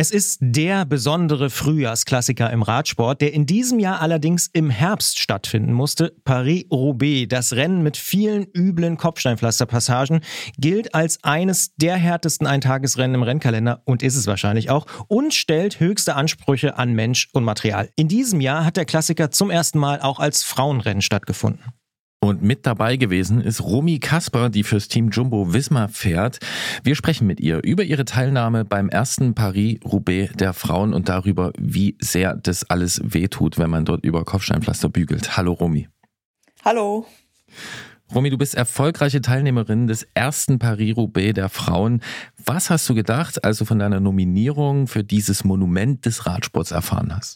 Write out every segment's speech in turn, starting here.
Es ist der besondere Frühjahrsklassiker im Radsport, der in diesem Jahr allerdings im Herbst stattfinden musste. Paris-Roubaix, das Rennen mit vielen üblen Kopfsteinpflasterpassagen, gilt als eines der härtesten Eintagesrennen im Rennkalender und ist es wahrscheinlich auch und stellt höchste Ansprüche an Mensch und Material. In diesem Jahr hat der Klassiker zum ersten Mal auch als Frauenrennen stattgefunden. Und mit dabei gewesen ist Romy Kasper, die fürs Team Jumbo-Visma fährt. Wir sprechen mit ihr über ihre Teilnahme beim ersten Paris-Roubaix der Frauen und darüber, wie sehr das alles wehtut, wenn man dort über Kopfsteinpflaster bügelt. Hallo Romy. Hallo. Romy, du bist erfolgreiche Teilnehmerin des ersten Paris-Roubaix der Frauen. Was hast du gedacht, als du von deiner Nominierung für dieses Monument des Radsports erfahren hast?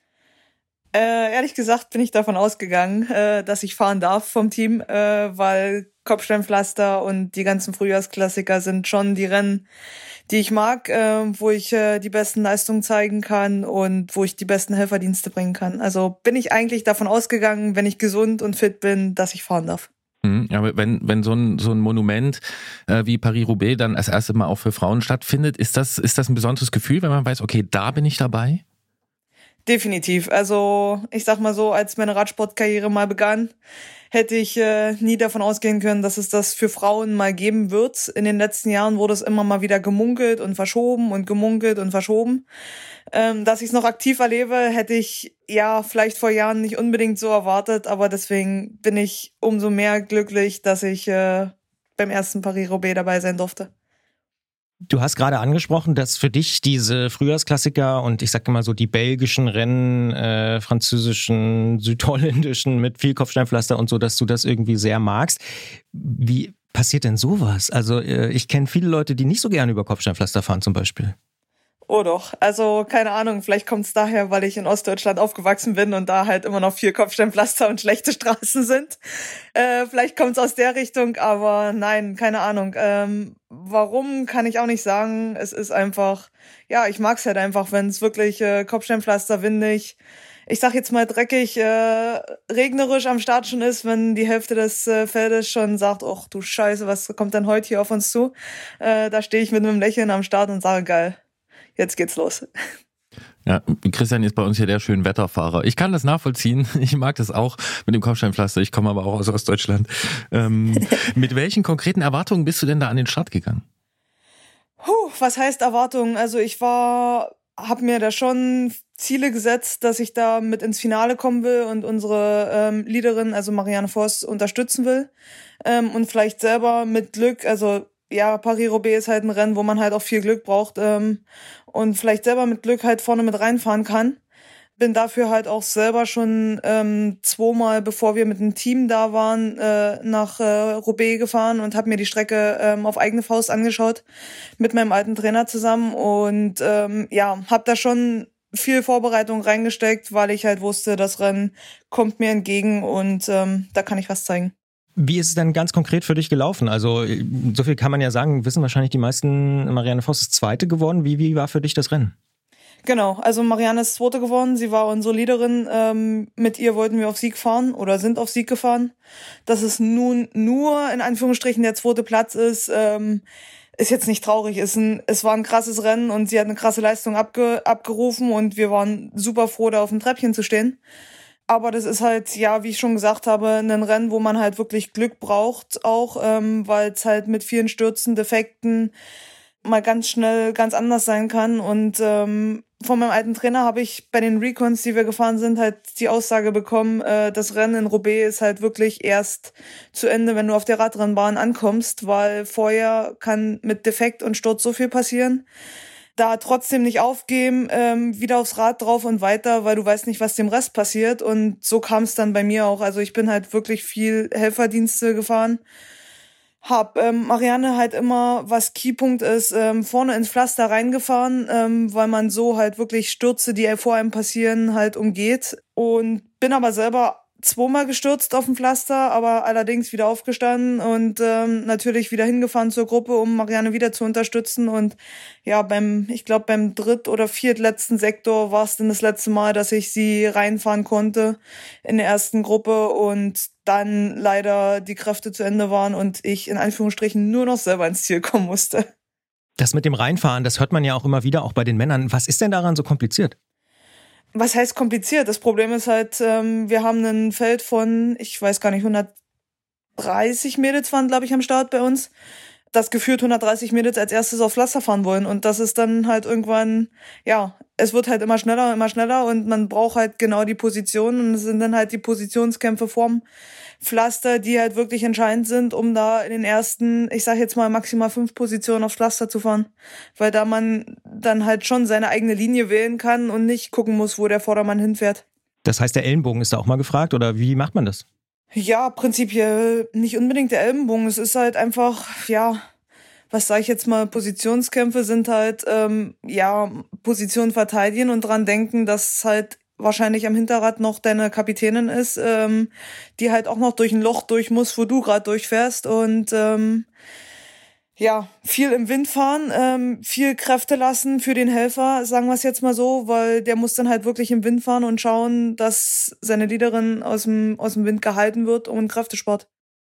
Ehrlich gesagt bin ich davon ausgegangen, dass ich fahren darf vom Team, weil Kopfsteinpflaster und die ganzen Frühjahrsklassiker sind schon die Rennen, die ich mag, wo ich die besten Leistungen zeigen kann und wo ich die besten Helferdienste bringen kann. Also bin ich eigentlich davon ausgegangen, wenn ich gesund und fit bin, dass ich fahren darf. Aber wenn so ein Monument wie Paris-Roubaix dann als erstes Mal auch für Frauen stattfindet, ist das ein besonderes Gefühl, wenn man weiß, okay, da bin ich dabei? Definitiv. Also ich sag mal so, als meine Radsportkarriere mal begann, hätte ich nie davon ausgehen können, dass es das für Frauen mal geben wird. In den letzten Jahren wurde es immer mal wieder gemunkelt und verschoben und gemunkelt und verschoben. Dass ich es noch aktiv erlebe, hätte ich ja vielleicht vor Jahren nicht unbedingt so erwartet, aber deswegen bin ich umso mehr glücklich, dass ich beim ersten Paris-Roubaix dabei sein durfte. Du hast gerade angesprochen, dass für dich diese Frühjahrsklassiker und ich sage mal so die belgischen Rennen, französischen, südholländischen mit viel Kopfsteinpflaster und so, dass du das irgendwie sehr magst. Wie passiert denn sowas? Also ich kenne viele Leute, die nicht so gerne über Kopfsteinpflaster fahren zum Beispiel. Oh doch, also keine Ahnung, vielleicht kommt es daher, weil ich in Ostdeutschland aufgewachsen bin und da halt immer noch viel Kopfsteinpflaster und schlechte Straßen sind. Vielleicht kommt es aus der Richtung, aber nein, keine Ahnung. Warum, kann ich auch nicht sagen. Es ist einfach, ja, ich mag's halt einfach, wenn es wirklich Kopfsteinpflaster, windig, ich sag jetzt mal dreckig, regnerisch am Start schon ist, wenn die Hälfte des Feldes schon sagt, ach du Scheiße, was kommt denn heute hier auf uns zu? Da stehe ich mit einem Lächeln am Start und sage, geil. Jetzt geht's los. Ja, Christian ist bei uns hier der Schönwetterfahrer. Ich kann das nachvollziehen. Ich mag das auch mit dem Kopfsteinpflaster. Ich komme aber auch aus Ostdeutschland. Mit welchen konkreten Erwartungen bist du denn da an den Start gegangen? Was heißt Erwartungen? Also ich habe mir da schon Ziele gesetzt, dass ich da mit ins Finale kommen will und unsere Leaderin, also Marianne Vos, unterstützen will. Und vielleicht selber mit Glück, also ja, Paris-Roubaix ist halt ein Rennen, wo man halt auch viel Glück braucht und vielleicht selber mit Glück halt vorne mit reinfahren kann. Bin dafür halt auch selber schon zweimal, bevor wir mit dem Team da waren, nach Roubaix gefahren und habe mir die Strecke auf eigene Faust angeschaut mit meinem alten Trainer zusammen und ja, habe da schon viel Vorbereitung reingesteckt, weil ich halt wusste, das Rennen kommt mir entgegen und da kann ich was zeigen. Wie ist es denn ganz konkret für dich gelaufen? Also so viel kann man ja sagen, wissen wahrscheinlich die meisten, Marianne Vos ist Zweite geworden. Wie war für dich das Rennen? Genau, also Marianne ist Zweite geworden, sie war unsere Leaderin, mit ihr wollten wir auf Sieg fahren oder sind auf Sieg gefahren. Dass es nun nur in Anführungsstrichen der zweite Platz ist jetzt nicht traurig. Es war ein krasses Rennen und sie hat eine krasse Leistung abgerufen und wir waren super froh, da auf dem Treppchen zu stehen. Aber das ist halt, ja, wie ich schon gesagt habe, ein Rennen, wo man halt wirklich Glück braucht auch, weil es halt mit vielen Stürzen, Defekten mal ganz schnell ganz anders sein kann. Und von meinem alten Trainer habe ich bei den Recons, die wir gefahren sind, halt die Aussage bekommen, das Rennen in Roubaix ist halt wirklich erst zu Ende, wenn du auf der Radrennbahn ankommst, weil vorher kann mit Defekt und Sturz so viel passieren. Da trotzdem nicht aufgeben, wieder aufs Rad drauf und weiter, weil du weißt nicht, was dem Rest passiert. Und so kam es dann bei mir auch. Also ich bin halt wirklich viel Helferdienste gefahren. Hab Marianne halt immer, was Keypunkt ist, vorne ins Pflaster reingefahren, weil man so halt wirklich Stürze, die vor einem passieren, halt umgeht. Und bin aber selber zweimal gestürzt auf dem Pflaster, aber allerdings wieder aufgestanden und natürlich wieder hingefahren zur Gruppe, um Marianne wieder zu unterstützen. Und ja, ich glaube beim dritt- oder viertletzten Sektor war es dann das letzte Mal, dass ich sie reinfahren konnte in der ersten Gruppe und dann leider die Kräfte zu Ende waren und ich in Anführungsstrichen nur noch selber ins Ziel kommen musste. Das mit dem Reinfahren, das hört man ja auch immer wieder, auch bei den Männern. Was ist denn daran so kompliziert? Was heißt kompliziert? Das Problem ist halt, wir haben ein Feld von, ich weiß gar nicht, 130 Mädels waren, glaube ich, am Start bei uns, das geführt 130 Mädels als erstes auf Pflaster fahren wollen. Und das ist dann halt irgendwann, ja, es wird halt immer schneller und man braucht halt genau die Position. Und es sind dann halt die Positionskämpfe vorm Pflaster, die halt wirklich entscheidend sind, um da in den ersten, ich sag jetzt mal maximal 5 Positionen aufs Pflaster zu fahren. Weil da man dann halt schon seine eigene Linie wählen kann und nicht gucken muss, wo der Vordermann hinfährt. Das heißt, der Ellenbogen ist da auch mal gefragt, oder wie macht man das? Ja, prinzipiell nicht unbedingt der Ellenbogen. Es ist halt einfach, ja, was sage ich jetzt mal, Positionskämpfe sind halt, Position verteidigen und dran denken, dass halt wahrscheinlich am Hinterrad noch deine Kapitänin ist, die halt auch noch durch ein Loch durch muss, wo du gerade durchfährst und viel im Wind fahren, viel Kräfte lassen für den Helfer, sagen wir es jetzt mal so, weil der muss dann halt wirklich im Wind fahren und schauen, dass seine Leaderin aus dem Wind gehalten wird und Kräftesport.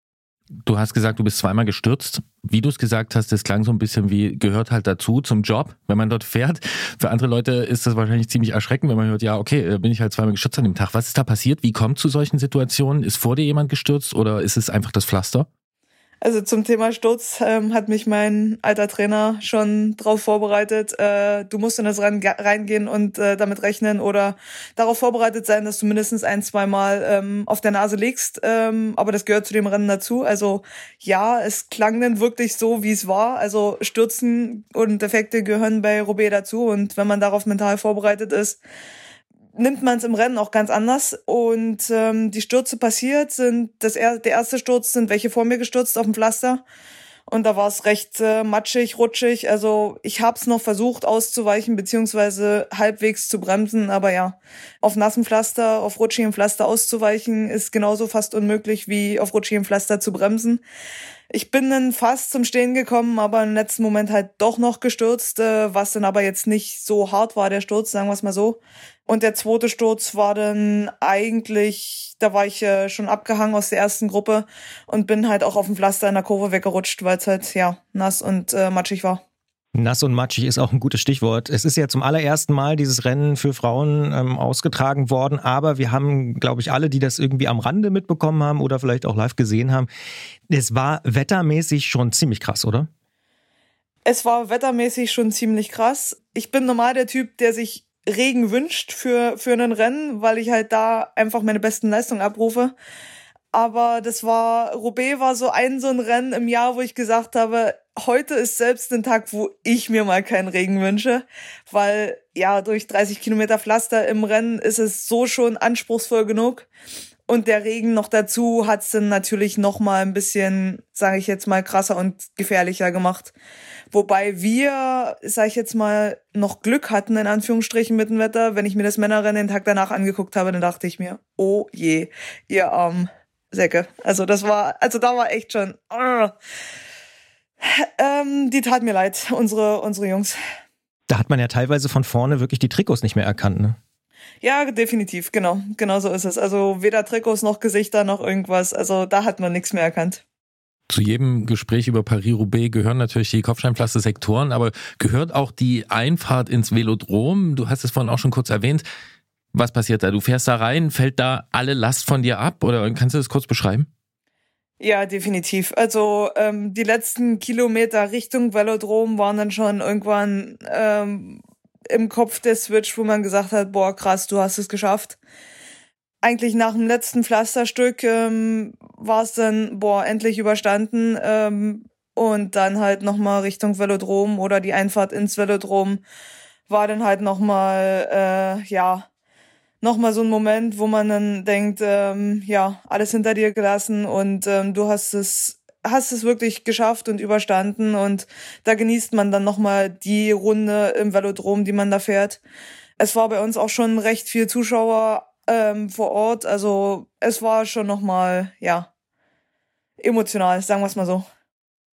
Du hast gesagt, du bist zweimal gestürzt. Wie du es gesagt hast, das klang so ein bisschen wie, gehört halt dazu zum Job, wenn man dort fährt. Für andere Leute ist das wahrscheinlich ziemlich erschreckend, wenn man hört, ja, okay, bin ich halt zweimal gestürzt an dem Tag. Was ist da passiert? Wie kommt es zu solchen Situationen? Ist vor dir jemand gestürzt oder ist es einfach das Pflaster? Also zum Thema Sturz hat mich mein alter Trainer schon drauf vorbereitet. Du musst in das Rennen reingehen und damit rechnen oder darauf vorbereitet sein, dass du mindestens 1-2 Mal auf der Nase liegst. Aber das gehört zu dem Rennen dazu. Also ja, es klang dann wirklich so, wie es war. Also Stürzen und Defekte gehören bei Roubaix dazu. Und wenn man darauf mental vorbereitet ist, nimmt man es im Rennen auch ganz anders. Und die Stürze passiert sind, der erste Sturz sind welche vor mir gestürzt auf dem Pflaster. Und da war es recht matschig, rutschig. Also ich habe es noch versucht auszuweichen, beziehungsweise halbwegs zu bremsen. Aber ja, auf nassem Pflaster, auf rutschigem Pflaster auszuweichen, ist genauso fast unmöglich wie auf rutschigem Pflaster zu bremsen. Ich bin dann fast zum Stehen gekommen, aber im letzten Moment halt doch noch gestürzt, was dann aber jetzt nicht so hart war, der Sturz, sagen wir es mal so. Und der zweite Sturz war dann eigentlich, da war ich schon abgehangen aus der ersten Gruppe und bin halt auch auf dem Pflaster in der Kurve weggerutscht, weil es halt nass und matschig war. Nass und matschig ist auch ein gutes Stichwort. Es ist ja zum allerersten Mal dieses Rennen für Frauen ausgetragen worden, aber wir haben, glaube ich, alle, die das irgendwie am Rande mitbekommen haben oder vielleicht auch live gesehen haben, es war wettermäßig schon ziemlich krass, oder? Es war wettermäßig schon ziemlich krass. Ich bin normal der Typ, der sich Regen wünscht für ein Rennen, weil ich halt da einfach meine besten Leistungen abrufe. Aber Roubaix war so ein Rennen im Jahr, wo ich gesagt habe, heute ist selbst ein Tag, wo ich mir mal keinen Regen wünsche, weil ja, durch 30 Kilometer Pflaster im Rennen ist es so schon anspruchsvoll genug. Und der Regen noch dazu hat's dann natürlich noch mal ein bisschen, sage ich jetzt mal, krasser und gefährlicher gemacht. Wobei wir, sage ich jetzt mal, noch Glück hatten, in Anführungsstrichen, mit dem Wetter. Wenn ich mir das Männerrennen den Tag danach angeguckt habe, dann dachte ich mir, oh je, ihr armen Säcke. Also da war echt schon, die tat mir leid, unsere Jungs. Da hat man ja teilweise von vorne wirklich die Trikots nicht mehr erkannt, ne? Ja, definitiv, genau so ist es. Also weder Trikots noch Gesichter noch irgendwas, also da hat man nichts mehr erkannt. Zu jedem Gespräch über Paris-Roubaix gehören natürlich die Kopfsteinpflaster-Sektoren, aber gehört auch die Einfahrt ins Velodrom? Du hast es vorhin auch schon kurz erwähnt. Was passiert da? Du fährst da rein, fällt da alle Last von dir ab oder kannst du das kurz beschreiben? Ja, definitiv. Also die letzten Kilometer Richtung Velodrom waren dann schon irgendwann im Kopf der Switch, wo man gesagt hat, boah krass, du hast es geschafft. Eigentlich nach dem letzten Pflasterstück war es dann, endlich überstanden. Und dann halt nochmal Richtung Velodrom oder die Einfahrt ins Velodrom war dann halt nochmal so ein Moment, wo man dann denkt, alles hinter dir gelassen und du hast es wirklich geschafft und überstanden und da genießt man dann nochmal die Runde im Velodrom, die man da fährt. Es war bei uns auch schon recht viel Zuschauer vor Ort, also es war schon nochmal, emotional, sagen wir es mal so.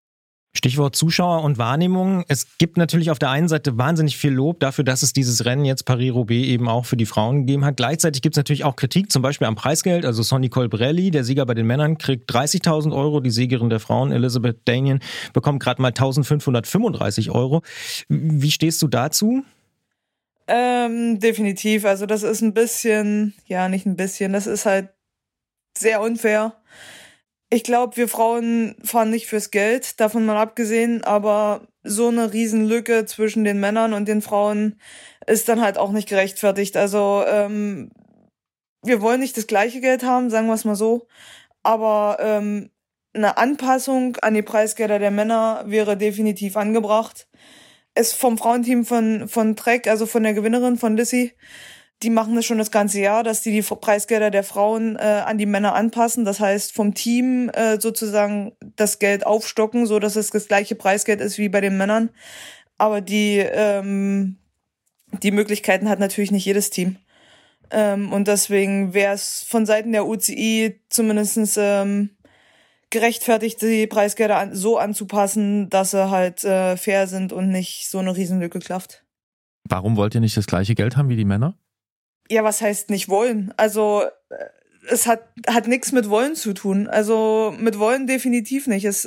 Stichwort Zuschauer und Wahrnehmung. Es gibt natürlich auf der einen Seite wahnsinnig viel Lob dafür, dass es dieses Rennen jetzt Paris-Roubaix eben auch für die Frauen gegeben hat. Gleichzeitig gibt es natürlich auch Kritik, zum Beispiel am Preisgeld. Also Sonny Colbrelli, der Sieger bei den Männern, kriegt 30.000 Euro. Die Siegerin der Frauen, Elizabeth Danian, bekommt gerade mal 1.535 Euro. Wie stehst du dazu? Definitiv. Also das ist ein bisschen, ja nicht ein bisschen, das ist halt sehr unfair. Ich glaube, wir Frauen fahren nicht fürs Geld, davon mal abgesehen, aber so eine Riesenlücke zwischen den Männern und den Frauen ist dann halt auch nicht gerechtfertigt. Also wir wollen nicht das gleiche Geld haben, sagen wir es mal so, aber eine Anpassung an die Preisgelder der Männer wäre definitiv angebracht. Es vom Frauenteam von Trek, also von der Gewinnerin von Lissy, die machen das schon das ganze Jahr, dass die Preisgelder der Frauen an die Männer anpassen. Das heißt, vom Team sozusagen das Geld aufstocken, so dass es das gleiche Preisgeld ist wie bei den Männern. Aber die Möglichkeiten hat natürlich nicht jedes Team. Und deswegen wäre es von Seiten der UCI zumindest gerechtfertigt, die Preisgelder so anzupassen, dass sie halt fair sind und nicht so eine Riesenlücke klafft. Warum wollt ihr nicht das gleiche Geld haben wie die Männer? Ja, was heißt nicht wollen? Also es hat nichts mit wollen zu tun. Also mit wollen definitiv nicht. Es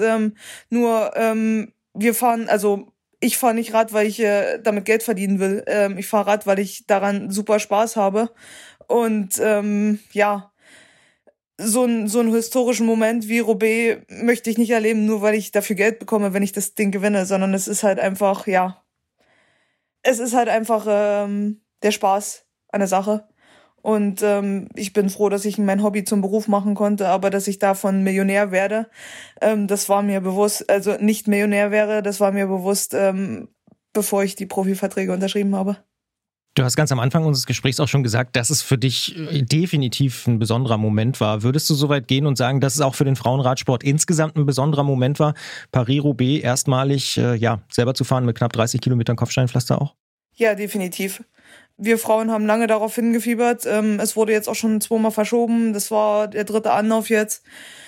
wir fahren, also ich fahre nicht Rad, weil ich damit Geld verdienen will. Ich fahre Rad, weil ich daran super Spaß habe. Und ja, so einen historischen Moment wie Roubaix möchte ich nicht erleben, nur weil ich dafür Geld bekomme, wenn ich das Ding gewinne, sondern es ist halt einfach, ja, es ist halt einfach der Spaß an der Sache. Und ich bin froh, dass ich mein Hobby zum Beruf machen konnte, aber dass ich davon Millionär werde, das war mir bewusst, also nicht Millionär wäre, das war mir bewusst, bevor ich die Profiverträge unterschrieben habe. Du hast ganz am Anfang unseres Gesprächs auch schon gesagt, dass es für dich definitiv ein besonderer Moment war. Würdest du so weit gehen und sagen, dass es auch für den Frauenradsport insgesamt ein besonderer Moment war, Paris-Roubaix erstmalig selber zu fahren mit knapp 30 Kilometern Kopfsteinpflaster auch? Ja, definitiv. Wir Frauen haben lange darauf hingefiebert. Es wurde jetzt auch schon 2-mal verschoben. Das war der 3. Anlauf jetzt.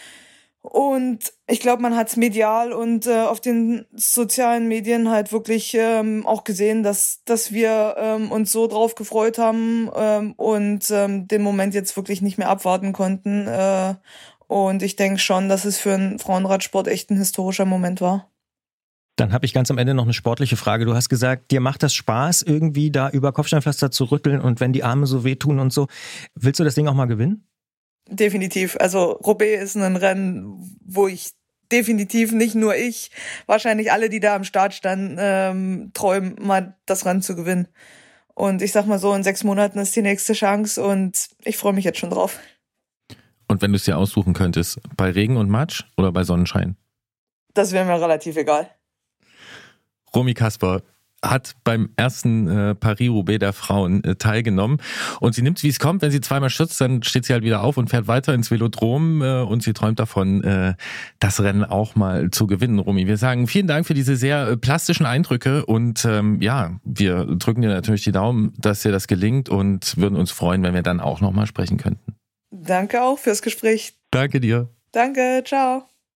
Und ich glaube, man hat es medial und auf den sozialen Medien halt wirklich auch gesehen, dass wir uns so drauf gefreut haben und den Moment jetzt wirklich nicht mehr abwarten konnten. Und ich denke schon, dass es für einen Frauenradsport echt ein historischer Moment war. Dann habe ich ganz am Ende noch eine sportliche Frage. Du hast gesagt, dir macht das Spaß, irgendwie da über Kopfsteinpflaster zu rütteln und wenn die Arme so wehtun und so. Willst du das Ding auch mal gewinnen? Definitiv. Also Roubaix ist ein Rennen, wo ich definitiv, nicht nur ich, wahrscheinlich alle, die da am Start standen, träumen, mal das Rennen zu gewinnen. Und ich sag mal so, in 6 Monaten ist die nächste Chance und ich freue mich jetzt schon drauf. Und wenn du es dir aussuchen könntest, bei Regen und Matsch oder bei Sonnenschein? Das wäre mir relativ egal. Romy Kasper hat beim ersten Paris-Roubaix der Frauen teilgenommen und sie nimmt, wie es kommt, wenn sie 2-mal stürzt, dann steht sie halt wieder auf und fährt weiter ins Velodrom und sie träumt davon, das Rennen auch mal zu gewinnen, Romy. Wir sagen vielen Dank für diese sehr plastischen Eindrücke und wir drücken dir natürlich die Daumen, dass dir das gelingt und würden uns freuen, wenn wir dann auch nochmal sprechen könnten. Danke auch fürs Gespräch. Danke dir. Danke, ciao.